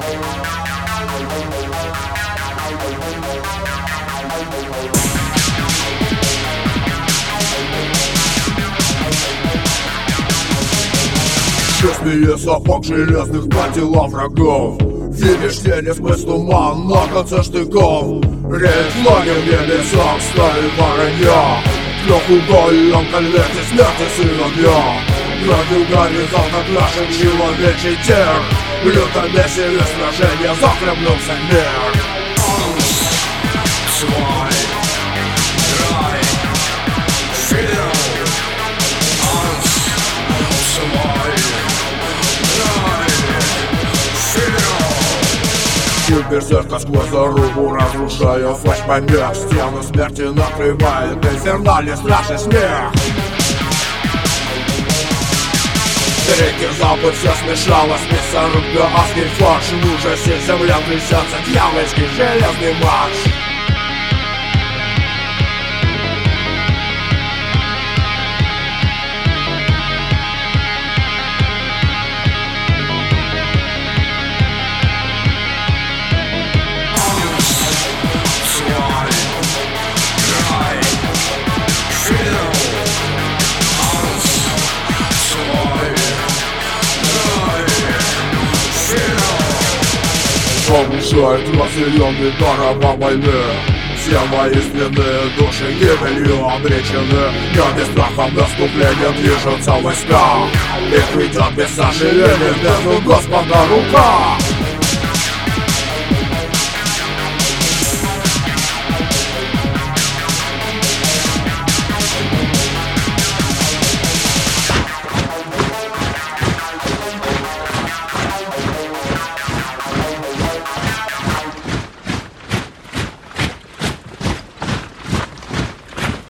Шествие сапог железных на тела врагов. Видишь тени сквозь туман на конце штыков. Рейд в лагерь небесах стали воронья. В трехугольном конверте смерти сын огня. Градил горизонт от наших человечий тер. В лютом месиве сражения захлебнулся мир. Свой рай, фидел, свой рай, фидел. Берсерка сквозь зарубу, разрушая флешмобег. Стену смерти накрывает инфернальный страшный смех. Реки запад все смешалось, мясоруб да адский фарш. В ужасе земля трясется, дьявольский железный марш. Повышает разъяренный барабан войны. Все воинственные души гибелью обречены. Я без страха наступления движутся войска. Их ведет без сожаления бездну Господа рука.